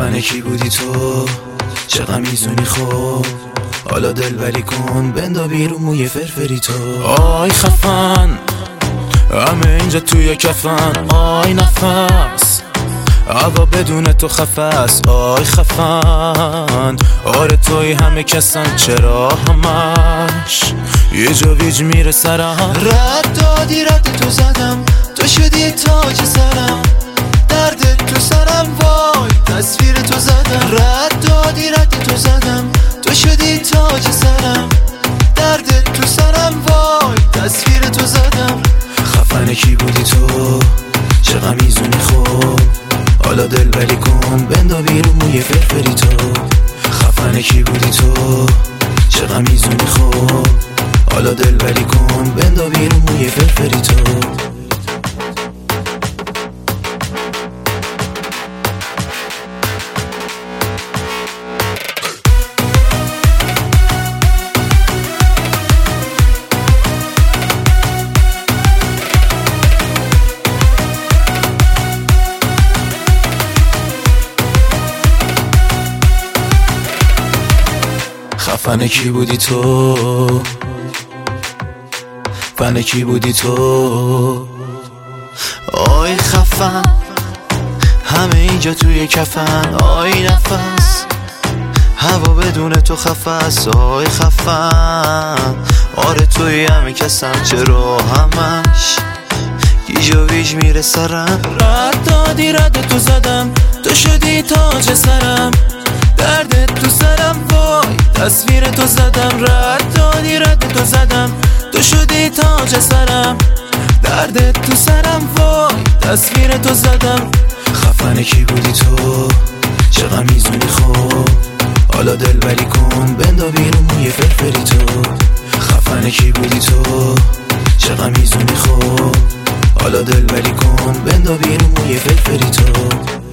خفنه کی بودی تو، چه غمیزونی خوب، حالا دلبری کن بندا بیرون موی فرفری تو. آی خفن همه اینجا توی کفن، آی نفس هوا بدون تو خفست. آی خفن آره توی همه کسن، چرا همش یه جا ویج میره سرم. رد دادی رد تو زدم، تو شدی تاج سرم، درد تو سرم وای تصویر تو زدم. رد دادی رد تو زدم، تو شدی تاج سرم، درد تو سرم وای تصویر تو زدم. خفنه کی بودی تو، چه غمیزونی خوب، حالا دلبری کن بندا بیرون موی فرفری تو. خفنه کی بودی تو، چه غمیزونی خوب، حالا دلبری کن بندا بیرون موی فرفری تو. خفنه کی بودی تو، فنه کی بودی تو. آی خفن همه اینجا توی کفن، آی نفس هوا بدون تو خفست. آی خفن آره توی همه کسم، چرا همش گیج و ویج میره سرم. رد دادی رد تو زدم، تو شدی تاج سرم، درد تو سرم وای تصویر تو زدم. رد دادی رد تو زدم، تو شدی تاج سرم، درد تو سرم وای تصویر تو زدم. خفنه کی بودی تو، چه غمیزونی خوب، حالا دلبری کن بندا بیرون موی فرفری تو. خفنه کی بودی تو، چه غمیزونی خوب، حالا دلبری کن بندا بیرون موی فرفری تو.